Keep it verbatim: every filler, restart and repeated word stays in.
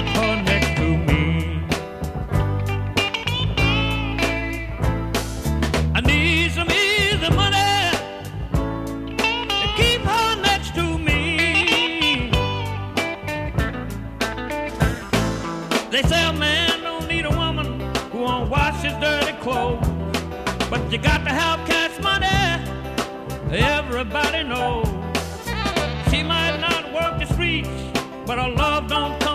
keep her next to me. I need some easy money to keep her next to me. They say a man don't need a woman who won't wash his dirty clothes, but you got to have cash money, everybody knows. She might not work the streets, but her love don't come